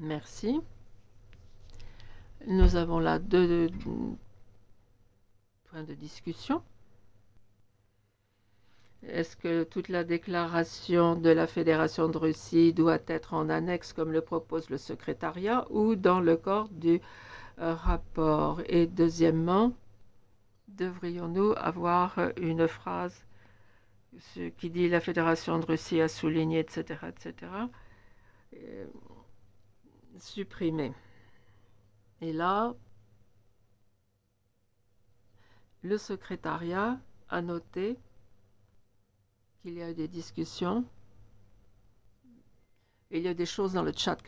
Merci. Nous avons là deux points de discussion. Est-ce que toute la déclaration de la Fédération de Russie doit être en annexe comme le propose le secrétariat ou dans le corps du rapport? Et deuxièmement, devrions-nous avoir une phrase qui dit la Fédération de Russie a souligné, etc., etc., supprimée. Et là, le secrétariat a noté qu'il y a eu des discussions. Il y a des choses dans le chat